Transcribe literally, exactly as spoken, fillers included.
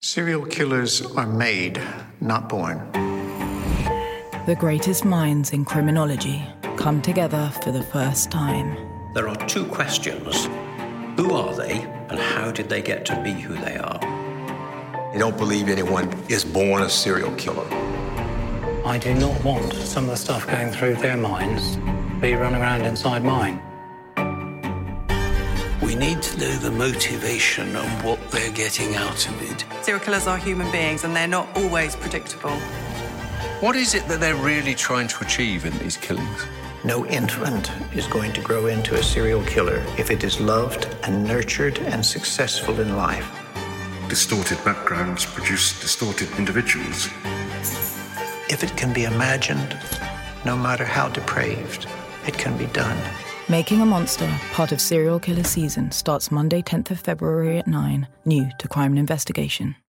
Serial killers are made, not born. The greatest minds in criminology come together for the first time. There are two questions. Who are they, and how did they get to be who they are? I don't believe anyone is born a serial killer. I do not want some of the stuff going through their minds be running around inside mine. We need to know the motivation and what they're getting out of it. Serial killers are human beings and they're not always predictable. What is it that they're really trying to achieve in these killings? No infant is going to grow into a serial killer if it is loved and nurtured and successful in life. Distorted backgrounds produce distorted individuals. If it can be imagined, no matter how depraved, it can be done. Making a Monster, part of Serial Killer Season, starts Monday tenth of February at nine, new to Crime and Investigation.